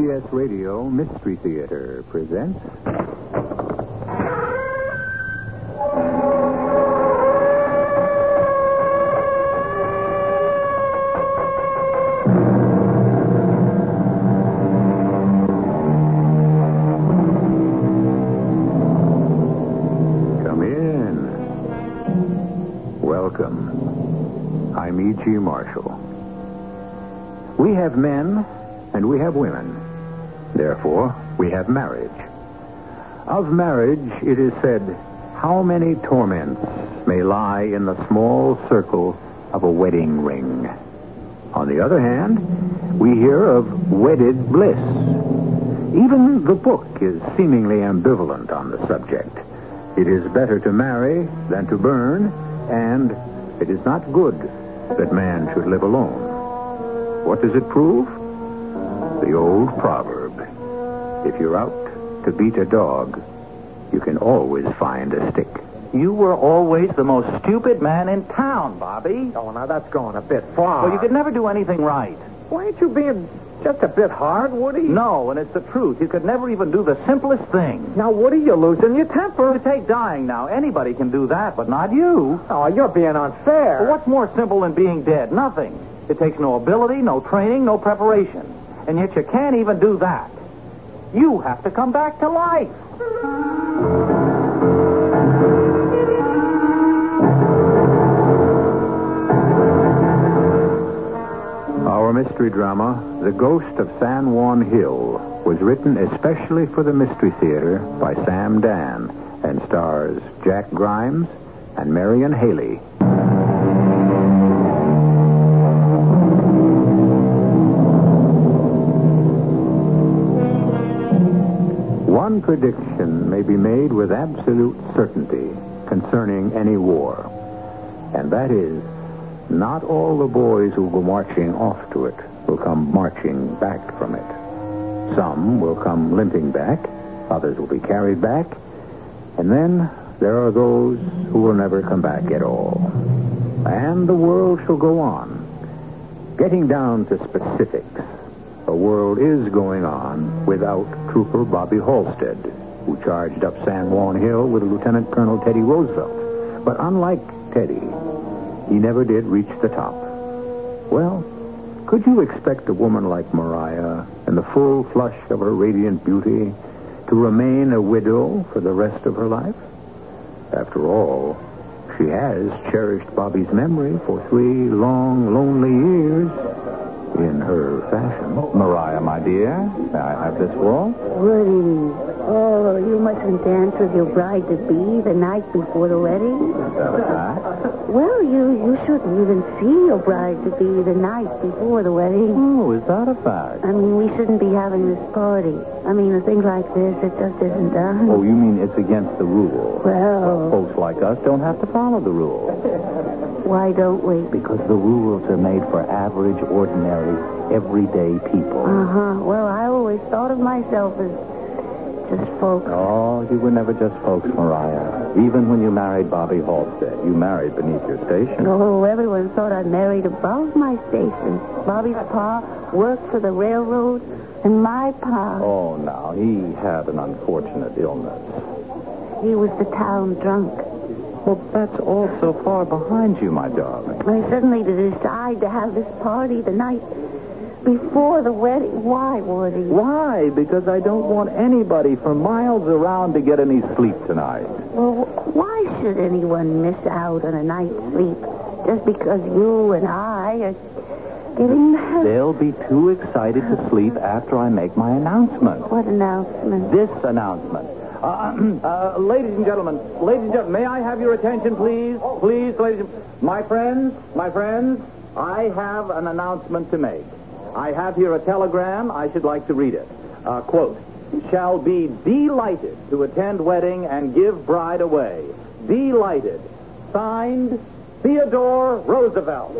CBS Radio Mystery Theater presents... Come in. Welcome. I'm E.G. Marshall. We have men and we have women. Therefore, we have marriage. Of marriage, it is said, how many torments may lie in the small circle of a wedding ring. On the other hand, we hear of wedded bliss. Even the book is seemingly ambivalent on the subject. It is better to marry than to burn, and it is not good that man should live alone. What does it prove? The old proverb. If you're out to beat a dog, you can always find a stick. You were always the most stupid man in town, Bobby. Oh, now that's going a bit far. Well, you could never do anything right. Why ain't you being just a bit hard, Woody? No, and it's the truth. You could never even do the simplest thing. Now, Woody, you're losing your temper. You take dying now. Anybody can do that, but not you. Oh, you're being unfair. Well, what's more simple than being dead? Nothing. It takes no ability, no training, no preparation. And yet you can't even do that. You have to come back to life. Our mystery drama, The Ghost of San Juan Hill, was written especially for the Mystery Theater by Sam Dan and stars Jack Grimes and Marion Haley. One prediction may be made with absolute certainty concerning any war, and that is, not all the boys who go marching off to it will come marching back from it. Some will come limping back, others will be carried back, and then there are those who will never come back at all. And the world shall go on. Getting down to specifics, the world is going on without Trooper Bobby Halstead, who charged up San Juan Hill with Lieutenant Colonel Teddy Roosevelt. But unlike Teddy, he never did reach the top. Well, could you expect a woman like Mariah, in the full flush of her radiant beauty, to remain a widow for the rest of her life? After all, she has cherished Bobby's memory for 3 long, lonely years in her fashion. Mariah, my dear, may I have this waltz? Woody, oh, you mustn't dance with your bride-to-be the night before the wedding. Is that a fact? Well, you shouldn't even see your bride-to-be the night before the wedding. Oh, is that a fact? I mean, we shouldn't be having this party. I mean, a thing like this, it just isn't done. Oh, you mean it's against the rule? Well, Folks like us don't have to follow the rules. why don't we? Because the rules are made for average, ordinary, everyday people. Uh-huh. Well, I always thought of myself as just folks. Oh, you were never just folks, Mariah. Even when you married Bobby Halstead, you married beneath your station. Oh, everyone thought I married above my station. Bobby's pa worked for the railroad, and my pa, Oh, now, he had an unfortunate illness. he was the town drunk. Well, that's all so far behind you, my darling. I suddenly decide to have this party the night before the wedding. Why, Woody? Why? Because I don't want anybody for miles around to get any sleep tonight. Well, why should anyone miss out on a night's sleep just because you and I are getting married? They'll be too excited to sleep after I make my announcement. What announcement? This announcement. Ladies and gentlemen, may I have your attention, please? Please, ladies and my friends, I have an announcement to make. I have here a telegram. I should like to read it. Quote, shall be delighted to attend wedding and give bride away. Delighted. Signed, Theodore Roosevelt.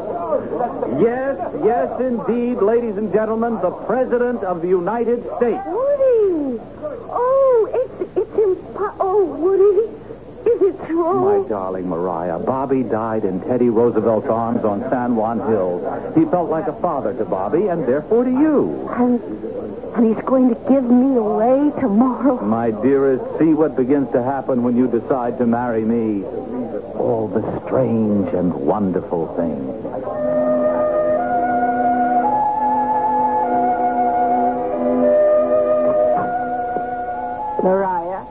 Yes, indeed, ladies and gentlemen, the President of the United States. Woody! Oh, Woody, is it true? My darling Mariah, Bobby died in Teddy Roosevelt's arms on San Juan Hill. He felt like a father to Bobby, and therefore to you. And And he's going to give me away tomorrow. My dearest, see what begins to happen when you decide to marry me. All the strange and wonderful things. Maria?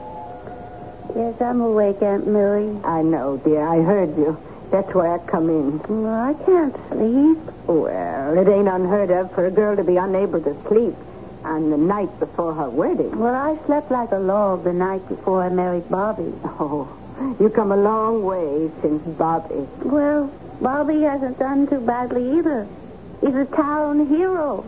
Yes, I'm awake, Aunt Millie. I know, dear. I heard you. That's why I come in. Well, I can't sleep. Well, it ain't unheard of for a girl to be unable to sleep on the night before her wedding. Well, I slept like a log the night before I married Bobby. Oh, you come a long way since Bobby. Well, Bobby hasn't done too badly either. He's a town hero.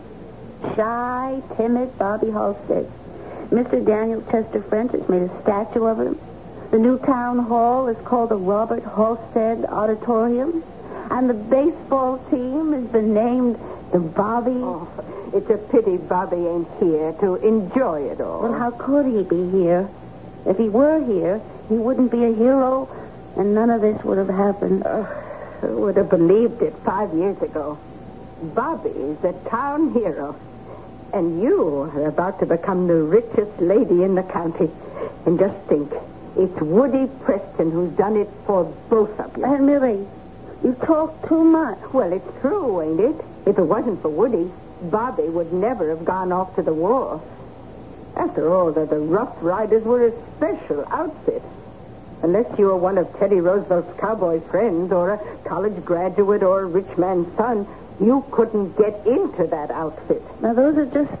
Shy, timid Bobby Halstead. Mr. Daniel Chester French has made a statue of him. The new town hall is called the Robert Halstead Auditorium. And the baseball team has been named the Bobby. Oh, it's a pity Bobby ain't here to enjoy it all. Well, how could he be here? If he were here, he wouldn't be a hero, and none of this would have happened. Who would have believed it 5 years ago? Bobby is a town hero. And you are about to become the richest lady in the county. And just think, it's Woody Preston who's done it for both of you. Aunt Millie, you talk too much. Well, it's true, ain't it? If it wasn't for Woody, Bobby would never have gone off to the war. After all, the Rough Riders were a special outfit. Unless you were one of Teddy Roosevelt's cowboy friends or a college graduate or a rich man's son, you couldn't get into that outfit. Now, those are just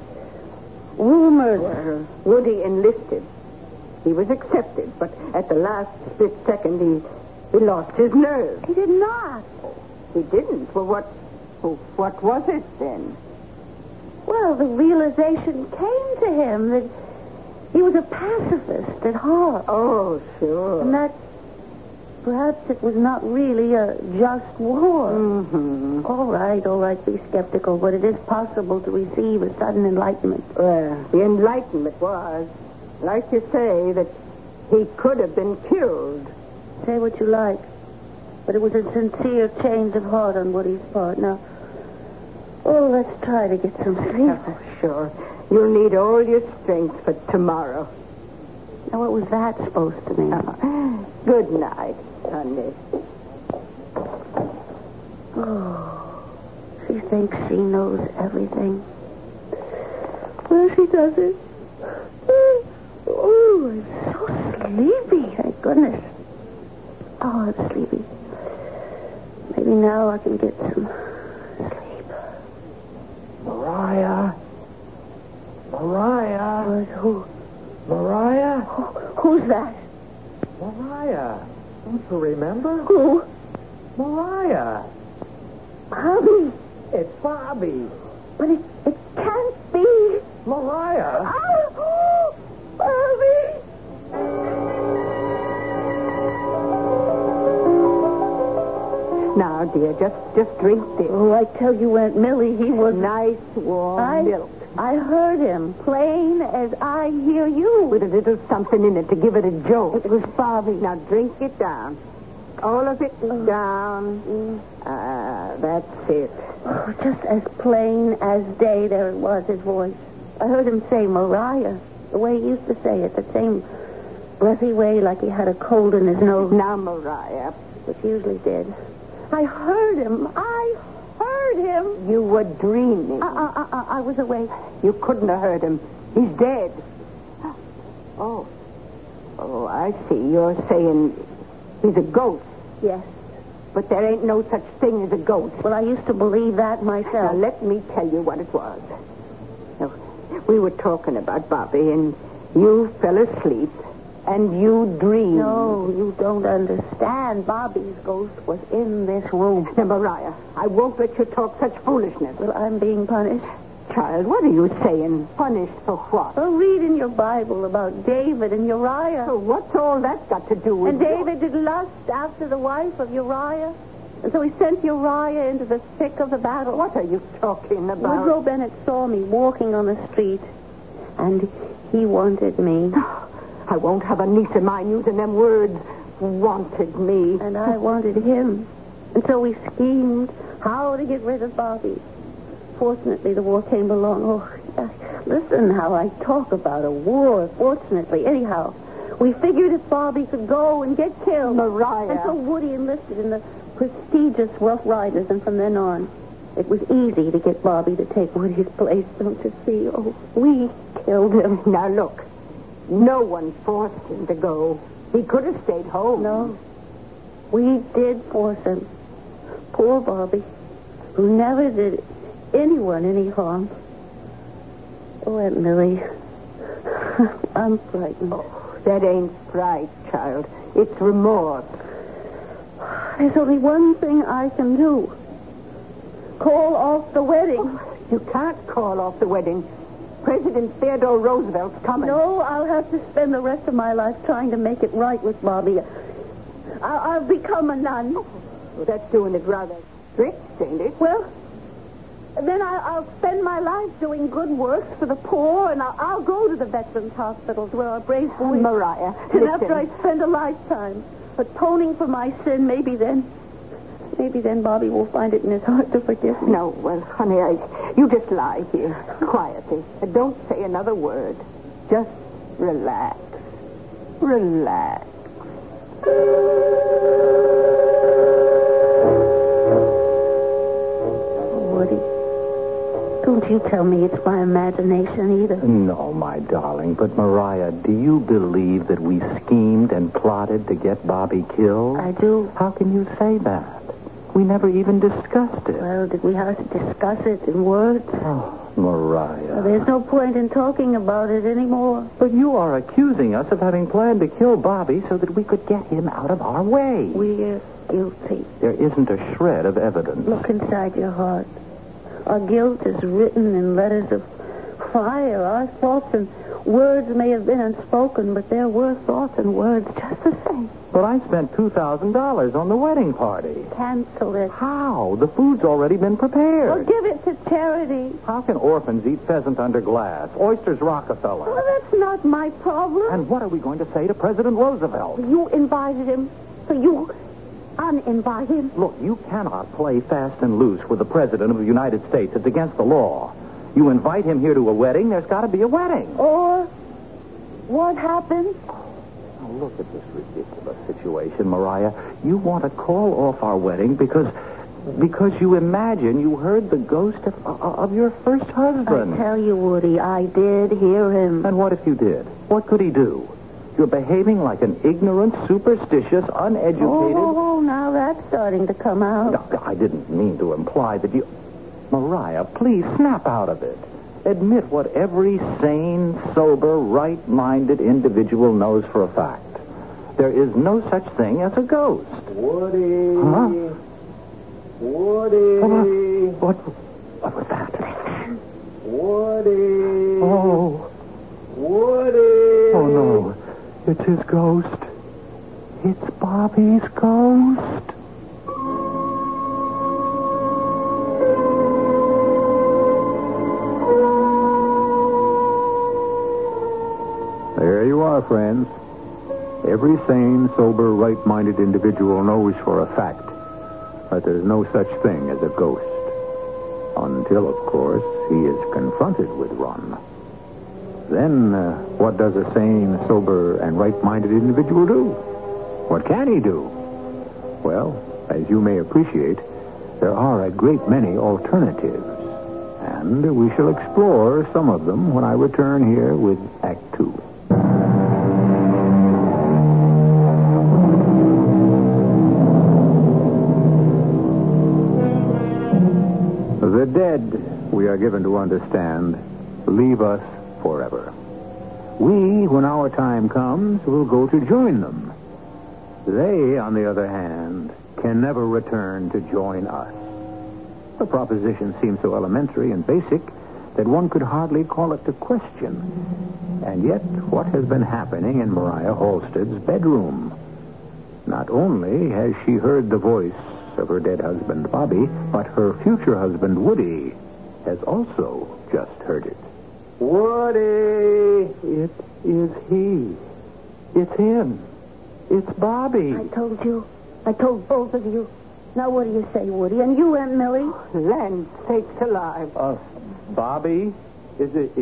rumors. Well, Woody enlisted. He was accepted, but at the last split second, he lost his nerve. He did not. He didn't. Well, what was it then? Well, the realization came to him that he was a pacifist at heart. Oh, sure. And that perhaps it was not really a just war. Mm-hmm. All right, be skeptical, but it is possible to receive a sudden enlightenment. Well, the enlightenment was, like you say, that he could have been killed. Say what you like, but it was a sincere change of heart on Woody's part. Now, let's try to get some sleep. Oh, sure. You'll need all your strength for tomorrow. Now, what was that supposed to mean? Good night, honey. Oh, she thinks she knows everything. Well, she doesn't. Oh, I'm so sleepy. Thank goodness. Oh, I'm sleepy. Maybe now I can get some sleep. Maria? Who? Maria? Who's that? Maria? Don't you remember? Who? Maria. Bobby. It's Bobby. But it can't be. Maria. Oh, Bobby. Now, dear, just drink this. Oh, I tell you, Aunt Millie, he was... Nice, warm milk. I heard him, plain as I hear you. With a little something in it to give it a jolt. It was Bobby. Now, drink it down. All of it down. That's it. Oh, just as plain as day there it was, his voice. I heard him say Mariah, the way he used to say it, that same breathy way like he had a cold in his nose. Now, Mariah. Which he usually did. I heard him. You were dreaming. I was awake. You couldn't have heard him. He's dead. Oh, I see. You're saying he's a ghost. Yes. But there ain't no such thing as a ghost. Well, I used to believe that Now, myself. let me tell you what it was. Now, we were talking about Bobby, and you fell asleep, and you dreamed. No, you don't understand. Bobby's ghost was in this room. Now, Mariah, I won't let you talk such foolishness. Well, I'm being punished. Child, what are you saying? Punished for what? Well, read in your Bible about David and Uriah. Oh, what's all that got to do with And David did lust after the wife of Uriah. And so he sent Uriah into the thick of the battle. What are you talking about? Woodrow Bennett saw me walking on the street, and he wanted me. I won't have a niece of mine using them words. Wanted me. And I wanted him. And so we schemed how to get rid of Bobby. Fortunately, the war came along. Oh, Listen how I talk about a war, fortunately. Anyhow, we figured if Bobby could go and get killed. Maria. And so Woody enlisted in the prestigious Rough Riders, and from then on, it was easy to get Bobby to take Woody's place, don't you see? Oh, we killed him. Now, look. No one forced him to go. He could have stayed home. No. We did force him. Poor Bobby, who never did anyone any harm. Oh, Aunt Millie, I'm frightened. Oh, that ain't fright, child. It's remorse. There's only one thing I can do. Call off the wedding. Oh, you can't call off the wedding. President Theodore Roosevelt's coming. No, I'll have to spend the rest of my life trying to make it right with Bobby. I'll become a nun. Well, that's doing it rather strict, ain't it? Well, then I'll spend my life doing good works for the poor, and I'll go to the veterans' hospitals where our brave boys... Maria, And listen. after I spend a lifetime atoning for my sin, maybe then Bobby will find it in his heart to forgive me. No, well, honey, you just lie here, quietly. And don't say another word. Just relax. Relax. Woody, don't you tell me it's my imagination either. No, my darling, but Maria, do you believe that we schemed and plotted to get Bobby killed? I do. How can you say that? We never even discussed it. Well, did we have to discuss it in words? Oh, Maria. Well, there's no point in talking about it anymore. But you are accusing us of having planned to kill Bobby so that we could get him out of our way. We're guilty. There isn't a shred of evidence. Look inside your heart. Our guilt is written in letters of fire. Our thoughts and words may have been unspoken, but there were thoughts and words just the same. But I spent $2,000 on the wedding party. Cancel it. How? The food's already been prepared. Well, give it to charity. How can orphans eat pheasant under glass? Oysters Rockefeller. Well, that's not my problem. And what are we going to say to President Roosevelt? You invited him, so you uninvite him. Look, you cannot play fast and loose with the President of the United States. It's against the law. You invite him here to a wedding, there's got to be a wedding. Or what happens? Now, look at this ridiculous situation, Maria. You want to call off our wedding because you imagine you heard the ghost of your first husband. I tell you, Woody, I did hear him. And what if you did? What could he do? You're behaving like an ignorant, superstitious, uneducated... Oh, now that's starting to come out. No, I didn't mean to imply that you... Maria, please snap out of it. Admit what every sane, sober, right-minded individual knows for a fact. There is no such thing as a ghost. Woody. Huh? Woody. What was that? Woody. Oh. Woody. Oh, no. It's his ghost. It's Bobby's ghost. There you are, friends. Every sane, sober, right-minded individual knows for a fact that there's no such thing as a ghost. Until, of course, he is confronted with one. Then, what does a sane, sober, and right-minded individual do? What can he do? Well, as you may appreciate, there are a great many alternatives. And we shall explore some of them when I return here with Act Two. The dead, we are given to understand, leave us forever. We, when our time comes, will go to join them. They, on the other hand, can never return to join us. The proposition seems so elementary and basic that one could hardly call it a question. And yet, what has been happening in Maria Halstead's bedroom? Not only has she heard the voice of her dead husband, Bobby, but her future husband, Woody, has also just heard it. Woody. It is he. It's him. It's Bobby. I told you. I told both of you. Now, what do you say, Woody? And you, Aunt Millie? Land sakes alive. Bobby? Is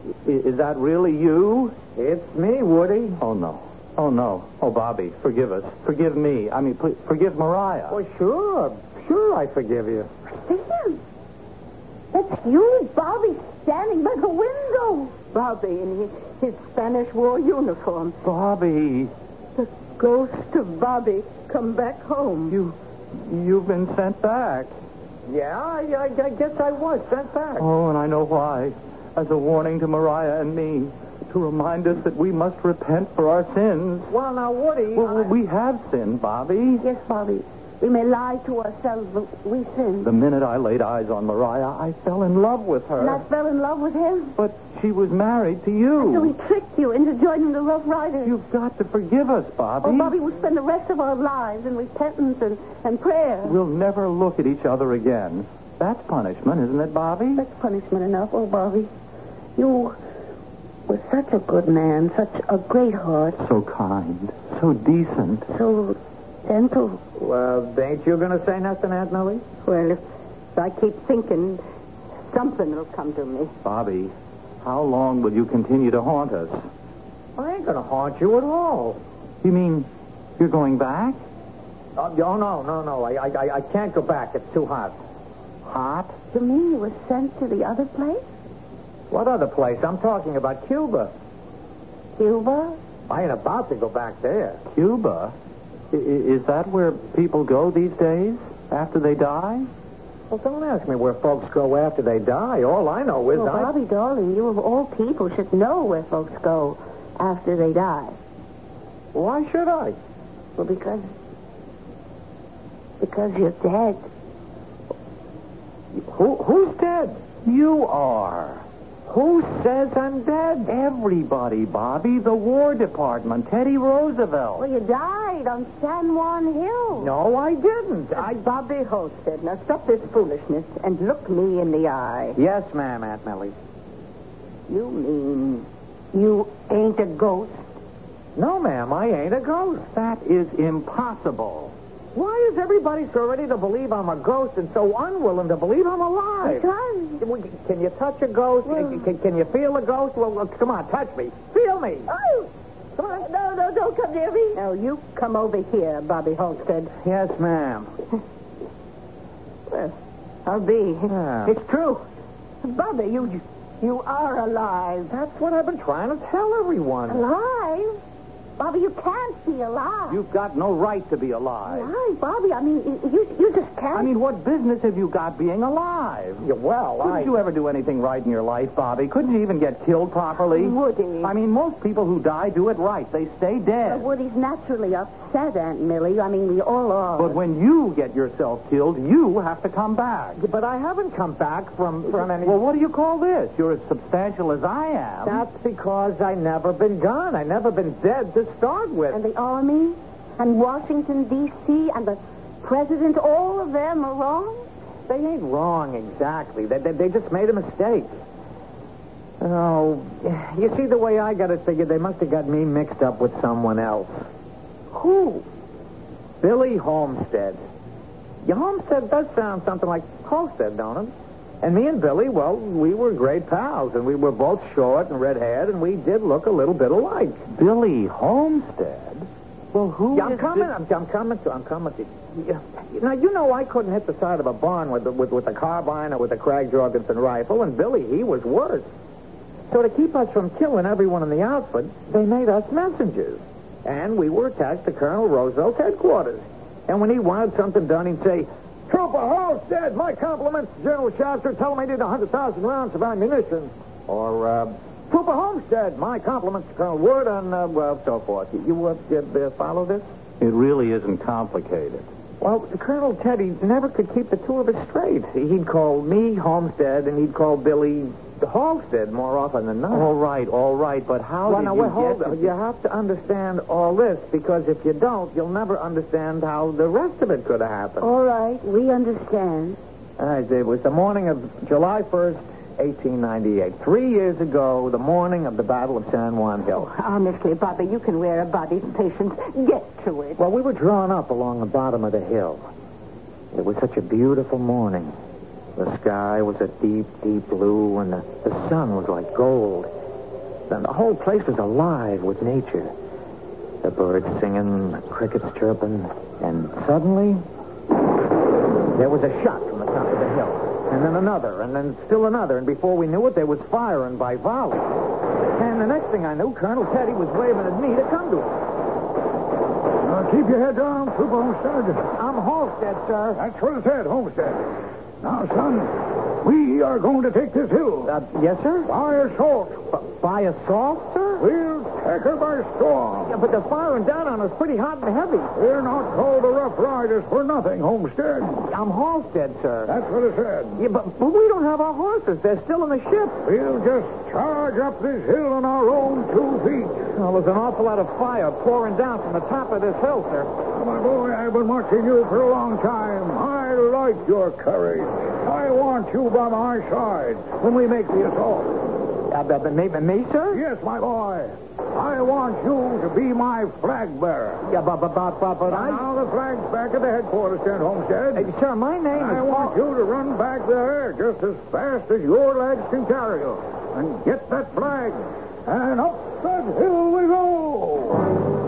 Is that really you? It's me, Woody. Oh, no. Oh, no. Oh, Bobby, forgive us. Forgive me. I mean, please, forgive Mariah. Well, sure. Sure, I forgive you. Sam, that's you, Bobby, standing by the window. Bobby in his Spanish war uniform. Bobby, The ghost of Bobby come back home. you've been sent back. Yeah, I guess I was sent back. Oh, and I know why. As a warning to Mariah and me, to remind us that we must repent for our sins. Well, now, Woody... Well, we have sinned, Bobby. Yes, Bobby. We may lie to ourselves, but we sin. The minute I laid eyes on Mariah, I fell in love with her. And I fell in love with him. But she was married to you. So he tricked you into joining the Rough Riders. You've got to forgive us, Bobby. Oh, Bobby, we'll spend the rest of our lives in repentance and prayer. We'll never look at each other again. That's punishment, isn't it, Bobby? That's punishment enough. Oh, Bobby, you were such a good man, such a great heart, So kind, so decent. so gentle. Well, ain't you going to say nothing, Aunt Millie? Well, if I keep thinking, something will come to me. Bobby, how long will you continue to haunt us? I ain't going to haunt you at all. You mean you're going back? Oh, no. I can't go back. It's too hot. Hot? You mean you were sent to the other place? What other place? I'm talking about Cuba. Cuba? I ain't about to go back there. Cuba? Is that where people go these days after they die? Well, don't ask me where folks go after they die. All I know is Well, Bobby, darling, you of all people should know where folks go after they die. Why should I? Well, because you're dead. Who's dead? You are. Who says I'm dead? Everybody, Bobby. The War Department. Teddy Roosevelt. Well, you died on San Juan Hill. No, I didn't. Bobby Holstead, now stop this foolishness and look me in the eye. Yes, ma'am, Aunt Millie. You mean you ain't a ghost? No, ma'am, I ain't a ghost. That is impossible. Why is everybody so ready to believe I'm a ghost and so unwilling to believe I'm alive? Because... Can you touch a ghost? Can you feel a ghost? Well, come on, touch me. Feel me. Oh! Come on. No, don't come near me. Now, you come over here, Bobby Holstead. Yes, ma'am. Well, I'll be. Yeah. It's true. Bobby, you are alive. That's what I've been trying to tell everyone. Alive? Bobby, you can't be alive. You've got no right to be alive. Alive, Bobby? I mean, you just can't. I mean, what business have you got being alive? Yeah, well, Couldn't you ever do anything right in your life, Bobby? Couldn't you even get killed properly? Woody. I mean, most people who die do it right. They stay dead. Woody's naturally upset, Aunt Millie. I mean, we all are. But when you get yourself killed, you have to come back. But I haven't come back from any... Well, what do you call this? You're as substantial as I am. That's because I never been gone. I never been dead to start with. And the Army, and Washington, D.C., and the President, all of them are wrong? They ain't wrong exactly. They just made a mistake. Oh, you see, the way I got it figured, they must have got me mixed up with someone else. Who? Billy Homestead. Your Homestead does sound something like Homestead, don't it? And me and Billy, well, we were great pals, and we were both short and red-haired, and we did look a little bit alike. Billy Homestead? Well, who Yeah, I'm coming to you. Now, you know I couldn't hit the side of a barn with a carbine or with a Krag Jorgensen rifle, and Billy, he was worse. So to keep us from killing everyone in the outfit, they made us messengers. And we were attached to Colonel Roosevelt's headquarters. And when he wanted something done, he'd say, "Trooper Halstead, my compliments to General Shafter. Tell him I need 100,000 rounds of ammunition." Or, "Trooper Homestead, my compliments to Colonel Wood," and, so forth. You follow this? It really isn't complicated. Well, Colonel Teddy never could keep the two of us straight. He'd call me Homestead, and he'd call Billy Halstead more often than not. All right, but how Well, did now, you hold get on. You have to understand all this, because if you don't, you'll never understand how the rest of it could have happened. All right, we understand. It was the morning of July 1st, 1898. 3 years ago, the morning of the Battle of San Juan Hill. Honestly, Bobby, you can wear a body's patience. Get to it. Well, we were drawn up along the bottom of the hill. It was such a beautiful morning. The sky was a deep, deep blue, and the sun was like gold. And the whole place was alive with nature. The birds singing, the crickets chirping, and suddenly there was a shot from the top of the hill. And then another, and then still another, and before we knew it, there was firing by volley. And the next thing I knew, Colonel Teddy was waving at me to come to him. Keep your head down, Trooper Homestead. I'm Halstead, sir. That's what it said, Homestead. Now, son, we are going to take this hill. Yes, sir? By assault. By assault, sir? We'll take her by storm. Yeah, but they're firing down on us pretty hot and heavy. We're not called the Rough Riders for nothing, Homestead. I'm Halstead, sir. That's what it said. Yeah, but we don't have our horses. They're still in the ship. We'll just charge up this hill on our own 2 feet. Well, there's an awful lot of fire pouring down from the top of this hill, sir. Oh, my boy, I've been watching you for a long time. I like your courage. I want you by my side when we make the assault. Me, sir? Yes, my boy. I want you to be my flag bearer. Yeah, but I... Now the flag's back at the headquarters tent, Homestead. Sir, my name is... I want you to run back there just as fast as your legs can carry you. And get that flag. And up that hill we go.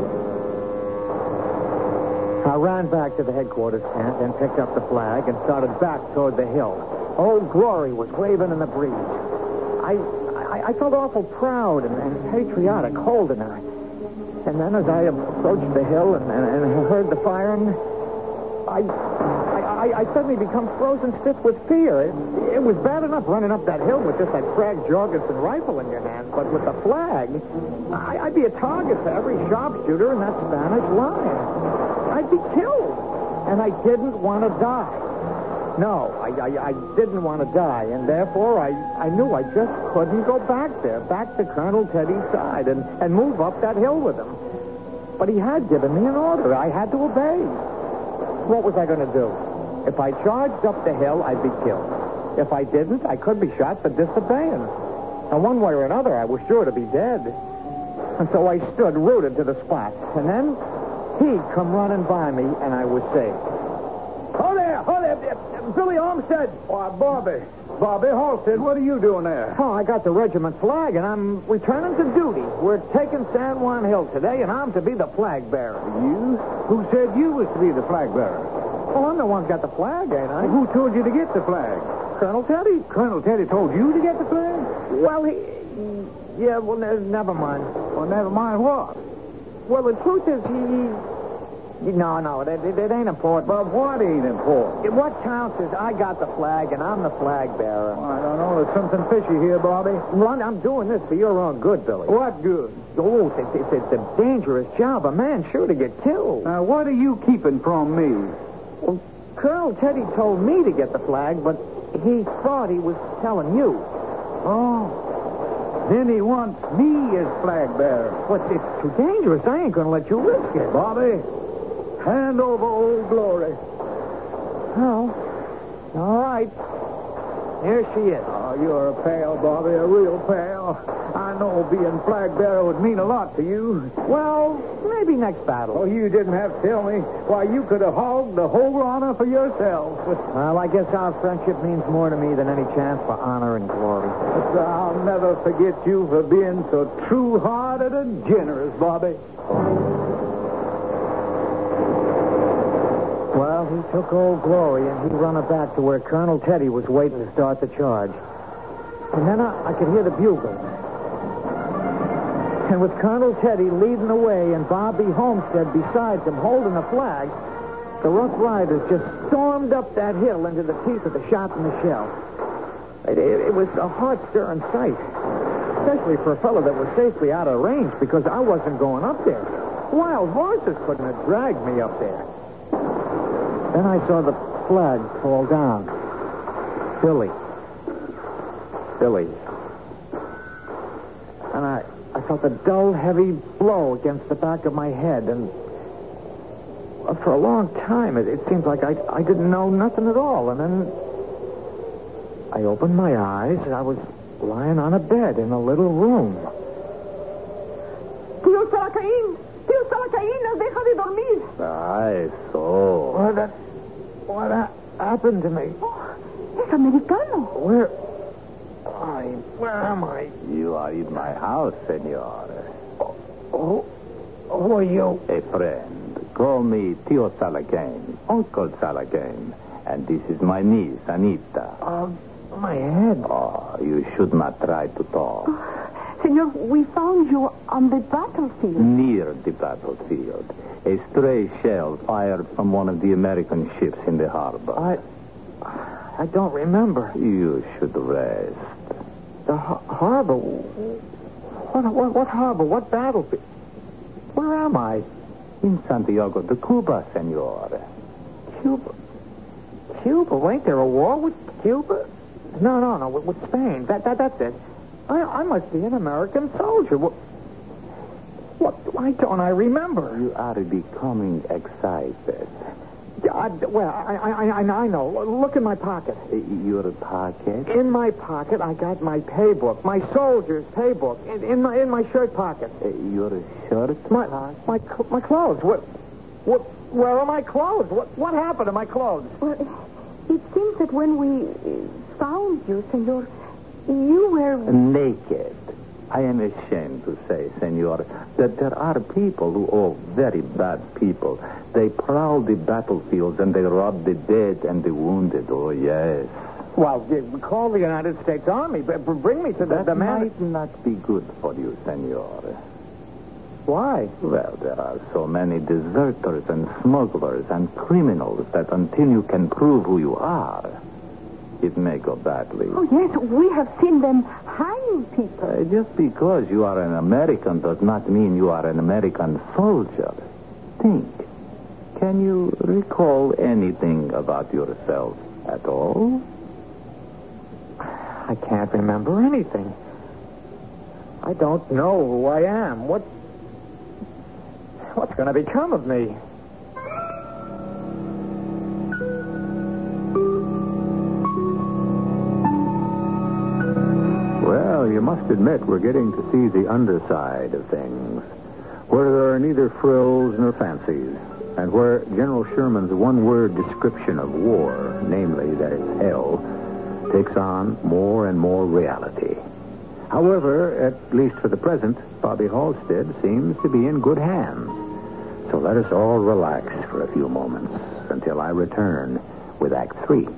I ran back to the headquarters tent and picked up the flag and started back toward the hill. Old Glory was waving in the breeze. I felt awful proud and patriotic holding her. And then as I approached the hill and heard the firing, I suddenly become frozen stiff with fear. It was bad enough running up that hill with just that Frag Jorgensen rifle in your hand, but with the flag, I'd be a target for every sharpshooter in that Spanish line. I'd be killed. And I didn't want to die. No, I didn't want to die, and therefore I knew I just couldn't go back there, back to Colonel Teddy's side, and move up that hill with him. But he had given me an order. I had to obey. What was I going to do? If I charged up the hill, I'd be killed. If I didn't, I could be shot for disobeying. And one way or another, I was sure to be dead. And so I stood rooted to the spot. And then he'd come running by me, and I was saved. Hold there. Billy Olmsted. Why, Bobby Halstead, what are you doing there? Oh, I got the regiment flag, and I'm returning to duty. We're taking San Juan Hill today, and I'm to be the flag bearer. You? Who said you was to be the flag bearer? Well, I'm the one who got the flag, ain't I? Who told you to get the flag? Colonel Teddy. Colonel Teddy told you to get the flag? Well, yeah, well, never mind. Well, never mind what? Well, the truth is, No, it ain't important. But what ain't important? What counts is I got the flag, and I'm the flag bearer. Well, I don't know. There's something fishy here, Bobby. Ron, I'm doing this for your own good, Billy. What good? Oh, it's a dangerous job. A man's sure to get killed. Now, what are you keeping from me? Well, Colonel Teddy told me to get the flag, but he thought he was telling you. Oh. Then he wants me as flag bearer. But it's too dangerous. I ain't going to let you risk it. Bobby, hand over Old Glory. Oh, all right. Here she is. Oh, you're a pal, Bobby, a real pal. I know being flag bearer would mean a lot to you. Well, maybe next battle. Oh, you didn't have to tell me. Why, you could have hogged the whole honor for yourself. Well, I guess our friendship means more to me than any chance for honor and glory. But I'll never forget you for being so true-hearted and generous, Bobby. Well, he took Old Glory, and he run her back to where Colonel Teddy was waiting to start the charge. And then I could hear the bugles. And with Colonel Teddy leading the way and Bobby Homestead beside him holding the flag, the Rough Riders just stormed up that hill into the teeth of the shot and the shell. It was a heart-stirring sight, especially for a fellow that was safely out of range, because I wasn't going up there. Wild horses couldn't have dragged me up there. Then I saw the flag fall down. Billy. And I felt a dull, heavy blow against the back of my head, and for a long time it seemed like I didn't know nothing at all. And then I opened my eyes, and I was lying on a bed in a little room. Tío Salacaín, nos deja de dormir. Eso. What happened to me? Oh, Yes, Americano. Where am I? You are in my house, senor. Who are you? A friend. Call me Tio Salagain, Uncle Salagain. And this is my niece, Anita. My head. Oh, you should not try to talk. Senor, we found you on the battlefield. Near the battlefield. A stray shell fired from one of the American ships in the harbor. I don't remember. You should rest. The harbor? What harbor? What battlefield? Where am I? In Santiago de Cuba, senor. Cuba? Ain't there a war with Cuba? No, with Spain. That's it. I must be an American soldier. What? Why don't I remember? You are becoming excited. I know. Look in my pocket. Your pocket? In my pocket, I got my pay book, my soldier's pay book, in my shirt pocket. Your shirt? My clothes. Where are my clothes? What happened to my clothes? Well, it seems that when we found you, Senor, you were... Naked. I am ashamed to say, senor, that there are people who are very bad people. They prowl the battlefields and they rob the dead and the wounded. Oh, yes. Well, call the United States Army. Bring me to the man... That might not be good for you, senor. Why? Well, there are so many deserters and smugglers and criminals that until you can prove who you are, it may go badly. Oh, yes, we have seen them hanging people. Just because you are an American does not mean you are an American soldier. Think. Can you recall anything about yourself at all? I can't remember anything. I don't know who I am. What's going to become of me? Well, you must admit we're getting to see the underside of things, where there are neither frills nor fancies, and where General Sherman's one-word description of war, namely that it's hell, takes on more and more reality. However, at least for the present, Bobby Halstead seems to be in good hands. So let us all relax for a few moments until I return with Act 3.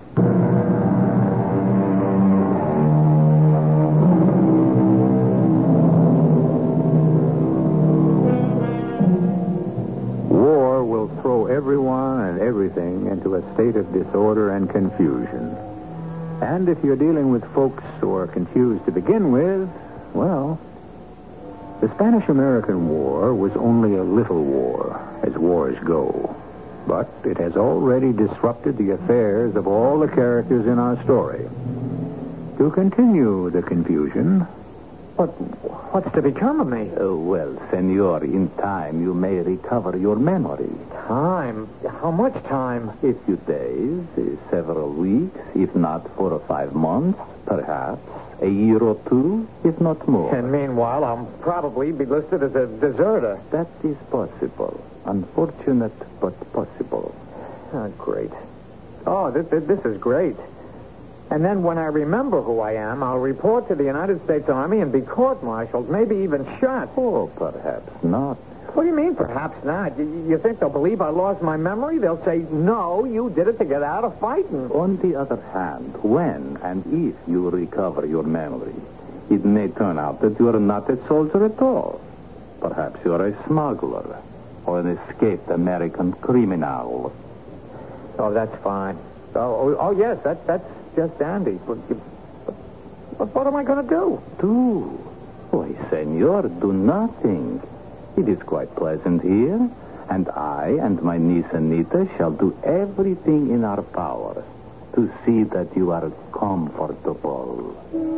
War will throw everyone and everything into a state of disorder and confusion. And if you're dealing with folks who are confused to begin with, well, the Spanish-American War was only a little war, as wars go. But it has already disrupted the affairs of all the characters in our story. To continue the confusion... But what's to become of me? Well, senor, in time you may recover your memory. Time? How much time? A few days, several weeks, if not 4 or 5 months, perhaps. A year or two, if not more. And meanwhile, I'll probably be listed as a deserter. That is possible. Unfortunate, but possible. Oh, great. Oh, this is great. And then when I remember who I am, I'll report to the United States Army and be court-martialed, maybe even shot. Oh, perhaps not. What do you mean, perhaps not? You think they'll believe I lost my memory? They'll say, no, you did it to get out of fighting. On the other hand, when and if you recover your memory, it may turn out that you are not a soldier at all. Perhaps you are a smuggler or an escaped American criminal. Oh, that's fine. Oh yes, that's just dandy. But what am I going to do? Do? Why, senor, do nothing. It is quite pleasant here, and I and my niece Anita shall do everything in our power to see that you are comfortable.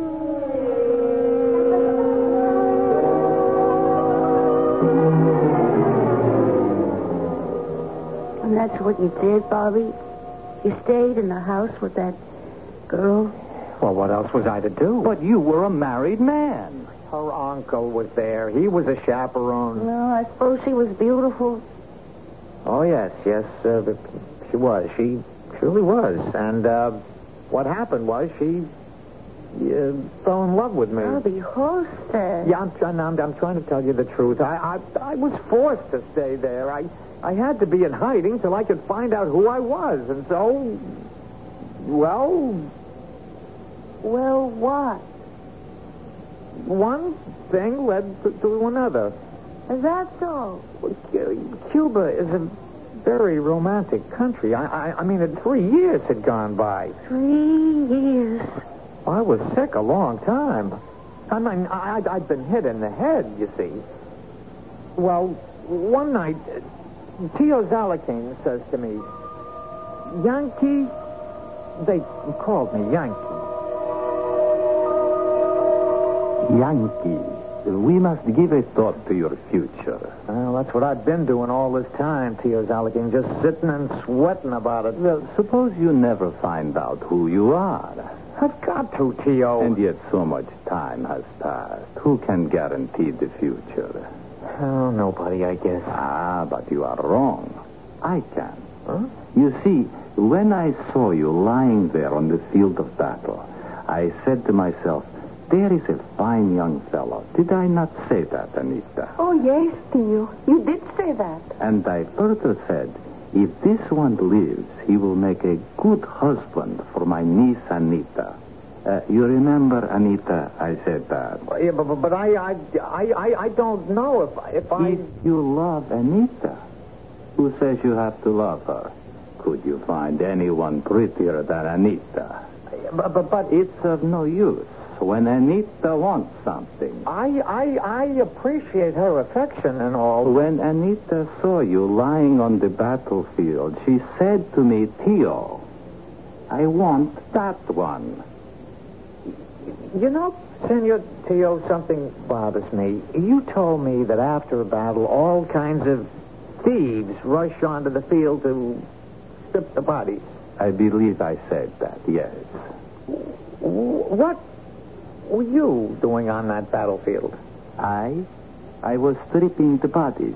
And that's what you did, Bobby? You stayed in the house with that girl? Well, what else was I to do? But you were a married man. Her uncle was there. He was a chaperone. No, I suppose she was beautiful. Oh, yes, she was. She surely was. And what happened was she fell in love with me. Bobby Halstead. Yeah, I'm trying to tell you the truth. I was forced to stay there. I had to be in hiding till I could find out who I was. And so, well, what? one thing led to another. Is that so? Cuba is a very romantic country. I mean, 3 years had gone by. 3 years. I was sick a long time. I mean, I'd been hit in the head, you see. Well, one night, Tio Zalakin says to me, Yankee, they called me Yankee. Yankee, we must give a thought to your future. Well, that's what I've been doing all this time, Tio Zalakin, just sitting and sweating about it. Well, suppose you never find out who you are. I've got to, Tio. And yet so much time has passed. Who can guarantee the future? Oh, nobody, I guess. Ah, but you are wrong. I can. Huh? You see, when I saw you lying there on the field of battle, I said to myself, there is a fine young fellow. Did I not say that, Anita? Oh, yes, Tio. You did say that. And I further said, if this one lives, he will make a good husband for my niece, Anita. You remember, Anita, I said that. Yeah, but I don't know if I... If you love Anita, who says you have to love her? Could you find anyone prettier than Anita? But It's of no use. When Anita wants something. I appreciate her affection and all. When Anita saw you lying on the battlefield, she said to me, Tio, I want that one. You know, Senor Tio, something bothers me. You told me that after a battle, all kinds of thieves rush onto the field to strip the bodies. I believe I said that, yes. What were you doing on that battlefield? I was stripping the bodies.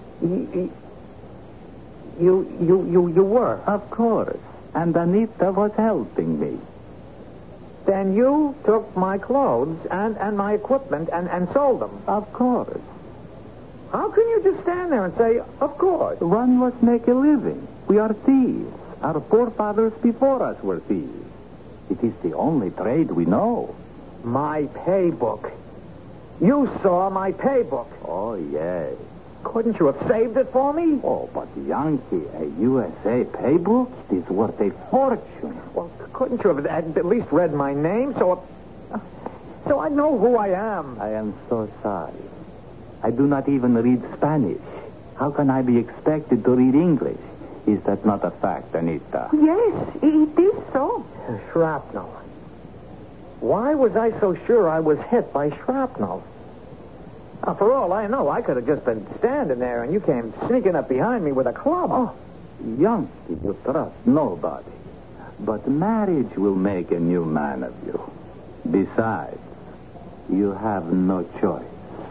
You were? Of course. And Anita was helping me. Then you took my clothes and my equipment and sold them? Of course. How can you just stand there and say, of course? One must make a living. We are thieves. Our forefathers before us were thieves. It is the only trade we know. My pay book. You saw my pay book. Oh, yes. Couldn't you have saved it for me? Oh, but Yankee, a USA paybook is worth a fortune. Well, couldn't you have at least read my name so I know who I am? I am so sorry. I do not even read Spanish. How can I be expected to read English? Is that not a fact, Anita? Yes, it is so. Shrapnel. Why was I so sure I was hit by shrapnel? Now, for all I know, I could have just been standing there and you came sneaking up behind me with a club. Oh, Yankee, you trust nobody. But marriage will make a new man of you. Besides, you have no choice.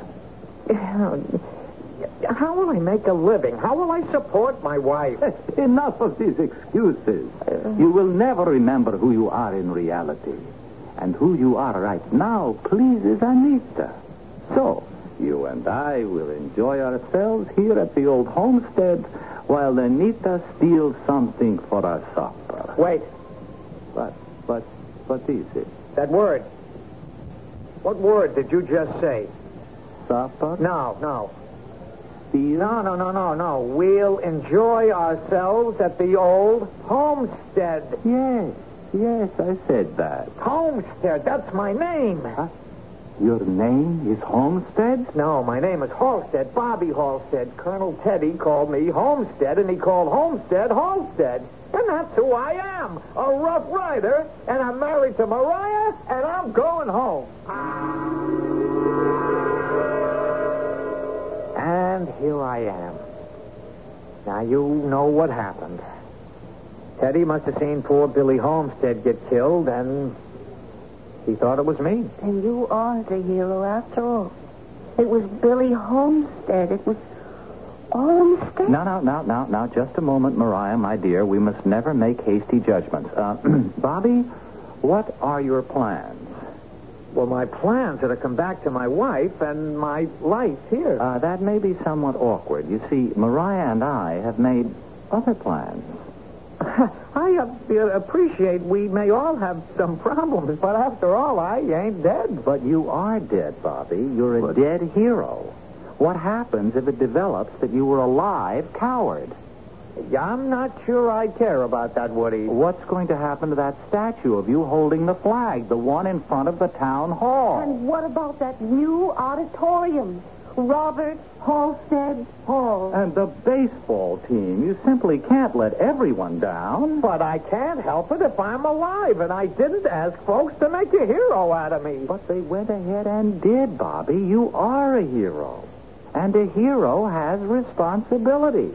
How will I make a living? How will I support my wife? Enough of these excuses. You will never remember who you are in reality. And who you are right now pleases Anita. So, you and I will enjoy ourselves here at the old homestead while Anita steals something for our supper. Wait. What is it? That word. What word did you just say? Supper? No. Steal? No. We'll enjoy ourselves at the old homestead. Yes, I said that. Homestead, that's my name. Huh? Your name is Homestead? No, my name is Halstead, Bobby Halstead. Colonel Teddy called me Homestead, and he called Homestead Halstead. And that's who I am, a rough rider, and I'm married to Mariah, and I'm going home. And here I am. Now, you know what happened. Teddy must have seen poor Billy Homestead get killed, and he thought it was me. And you are the hero after all. It was Billy Homestead. It was all a mistake. Now, just a moment, Mariah, my dear. We must never make hasty judgments. Bobby, What are your plans? Well, my plans are to come back to my wife and my life here. That may be somewhat awkward. You see, Mariah and I have made other plans. I appreciate we may all have some problems, but after all, I ain't dead. But you are dead, Bobby. You're a dead hero. What happens if it develops that you were a live coward? I'm not sure I care about that, Woody. What's going to happen to that statue of you holding the flag, the one in front of the town hall? And what about that new auditorium? Robert Halstead Hall. And the baseball team. You simply can't let everyone down. But I can't help it if I'm alive, and I didn't ask folks to make a hero out of me. But they went ahead and did, Bobby. You are a hero. And a hero has responsibilities.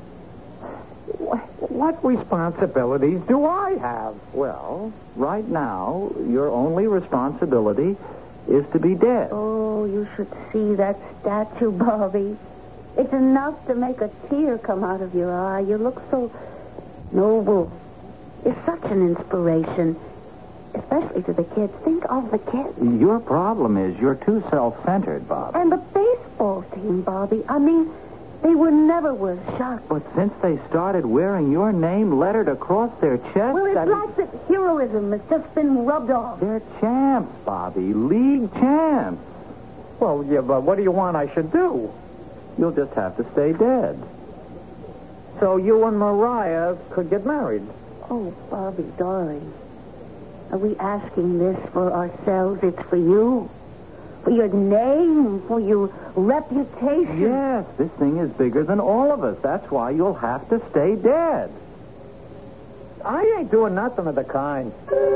What responsibilities do I have? Well, right now, your only responsibility is to be dead. Oh, you should see that statue, Bobby. It's enough to make a tear come out of your eye. You look so noble. You're such an inspiration, especially to the kids. Think of the kids. Your problem is you're too self-centered, Bobby. And the baseball team, Bobby. I mean, they were never worth shocked. But since they started wearing your name lettered across their chest... Well, it's like that heroism has just been rubbed off. They're champs, Bobby. League champs. Well, yeah, but what do you want I should do? You'll just have to stay dead. So you and Mariah could get married. Oh, Bobby, darling. Are we asking this for ourselves? It's for you. For your name, for your reputation. Yes, this thing is bigger than all of us. That's why you'll have to stay dead. I ain't doing nothing of the kind.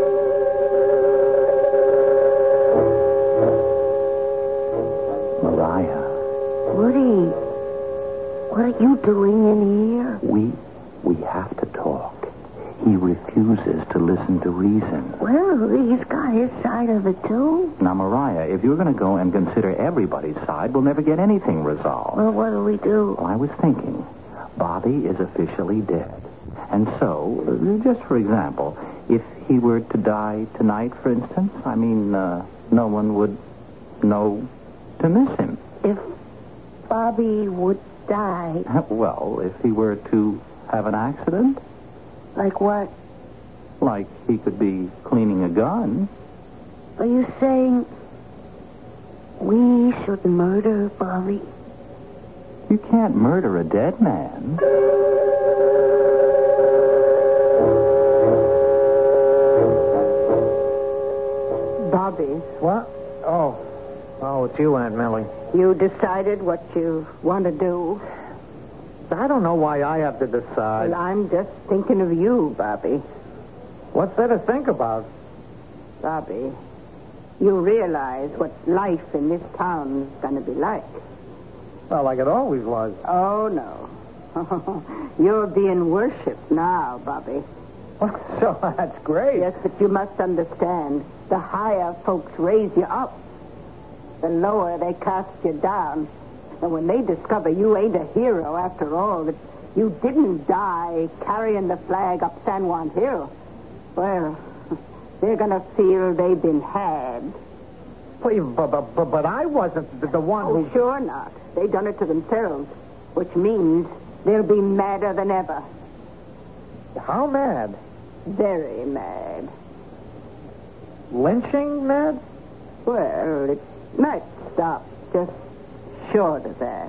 Mariah. Woody, what are you doing in here? We have to talk. He refuses to listen to reason. Well, he's got his side of it, too. Now, Mariah, if you're going to go and consider everybody's side, we'll never get anything resolved. Well, what do we do? Well, I was thinking, Bobby is officially dead. And so, just for example, if he were to die tonight, for instance, I mean, no one would know to miss him. If Bobby would die. Well, if he were to have an accident. Like what? Like he could be cleaning a gun. Are you saying we should murder Bobby? You can't murder a dead man. Bobby, What? Oh, it's you, Aunt Millie. you decided what you want to do? I don't know why I have to decide. Well, I'm just thinking of you, Bobby. What's there to think about? Bobby, you realize what life in this town is going to be like. Well, like it always was. Oh, no. You're being worshipped now, Bobby. So that's great. Yes, but you must understand, the higher folks raise you up, the lower they cast you down. And when they discover you ain't a hero after all, that you didn't die carrying the flag up San Juan Hill, well, they're going to feel they've been had. But I wasn't the one Oh, who... sure not. They done it to themselves, which means they'll be madder than ever. How mad? Very mad. Lynching mad? Well, it might stop just short of that.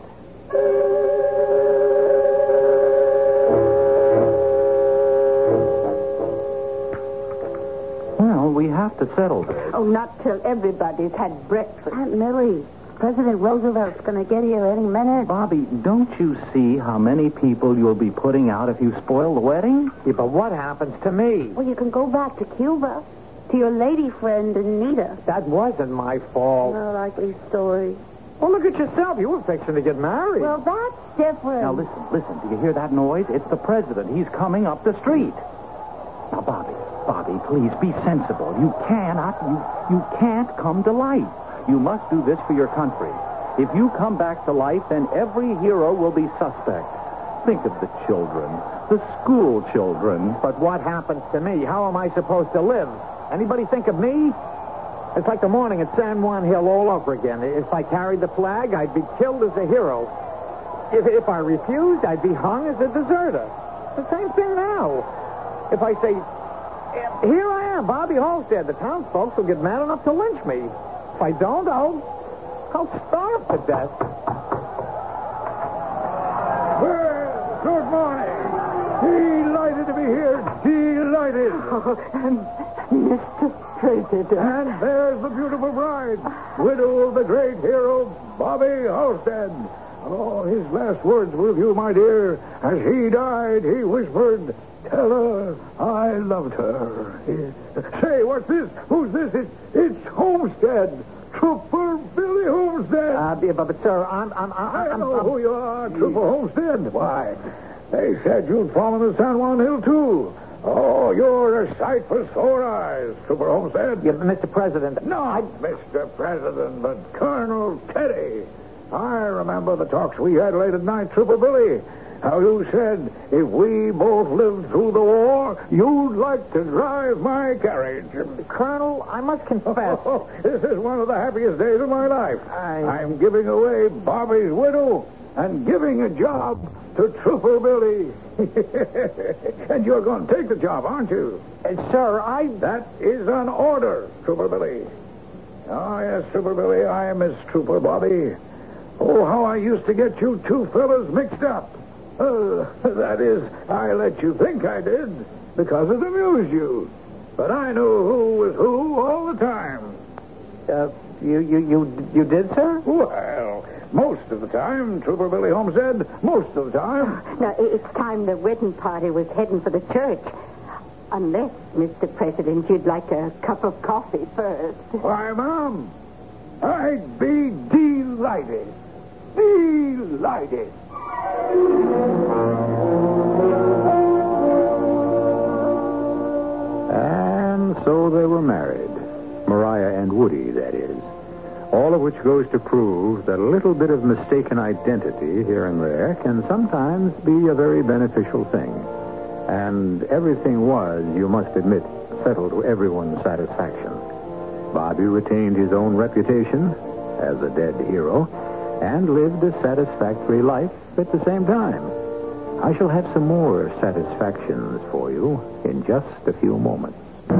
Well, we have to settle this. Oh, not till everybody's had breakfast. Aunt Millie, President Roosevelt's going to get here any minute. Bobby, don't you see how many people you'll be putting out if you spoil the wedding? Yeah, but what happens to me? Well, you can go back to Cuba, to your lady friend, Anita. That wasn't my fault. No likely story. Well, look at yourself. You were fixing to get married. Well, that's different. Now, listen. Do you hear that noise? It's the president. He's coming up the street. Now, Bobby, please be sensible. You can't come to life. You must do this for your country. If you come back to life, then every hero will be suspect. Think of the children, the school children. But what happens to me? How am I supposed to live? Anybody think of me? It's like the morning at San Juan Hill all over again. If I carried the flag, I'd be killed as a hero. If I refused, I'd be hung as a deserter. The same thing now. If I say, here I am, Bobby Halstead, the townsfolk will get mad enough to lynch me. If I don't, I'll starve to death. Well, good morning. Delighted to be here. Delighted. Mr. President. And there's the beautiful bride, widow of the great hero, Bobby Halstead. Oh, his last words were with you, my dear. As he died, he whispered, tell her I loved her. Say, what's this? Who's this? It's Homestead. Trooper Billy Homestead. But sir, I know who you are, Trooper Homestead. Why, they said you'd fallen to San Juan Hill, too. Oh, you're a sight for sore eyes, Trooper Homestead. Yeah, Mr. President. Not Mr. President, but Colonel Teddy. I remember the talks we had late at night, Trooper Billy. How you said if we both lived through the war, you'd like to drive my carriage. Colonel, I must confess. Oh, this is one of the happiest days of my life. I'm giving away Bobby's widow and giving a job to Trooper Billy. And you're going to take the job, aren't you? Sir, That is an order, Trooper Billy. Oh, yes, Trooper Billy, I miss Trooper Bobby. Oh, how I used to get you two fellas mixed up. That is, I let you think I did because it amused you. But I knew who was who all the time. You did, sir? Well, most of the time, Trooper Billy Homestead, most of the time. Now, it's time the wedding party was heading for the church. Unless, Mr. President, you'd like a cup of coffee first. Why, Mom, I'd be delighted. Delighted. And so they were married. Mariah and Woody, that is. All of which goes to prove that a little bit of mistaken identity here and there can sometimes be a very beneficial thing. And everything was, you must admit, settled to everyone's satisfaction. Bobby retained his own reputation as a dead hero and lived a satisfactory life at the same time. I shall have some more satisfactions for you in just a few moments.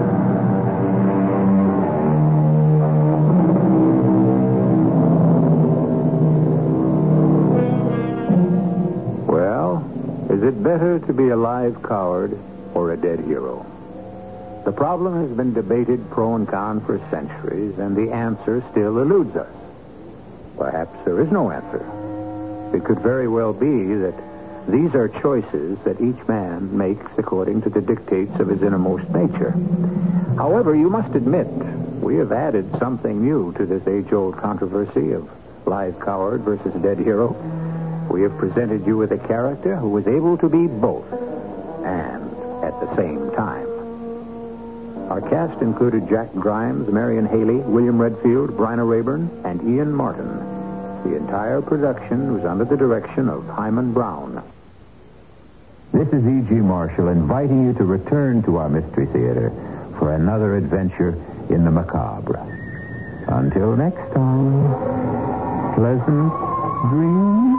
Well, is it better to be a live coward or a dead hero? The problem has been debated pro and con for centuries, and the answer still eludes us. Perhaps there is no answer. It could very well be that these are choices that each man makes according to the dictates of his innermost nature. However, you must admit, we have added something new to this age-old controversy of live coward versus dead hero. We have presented you with a character who was able to be both, and at the same time. Our cast included Jack Grimes, Marion Haley, William Redfield, Bryna Rayburn, and Ian Martin. The entire production was under the direction of Hyman Brown. This is E.G. Marshall inviting you to return to our Mystery Theater for another adventure in the macabre. Until next time, pleasant dreams.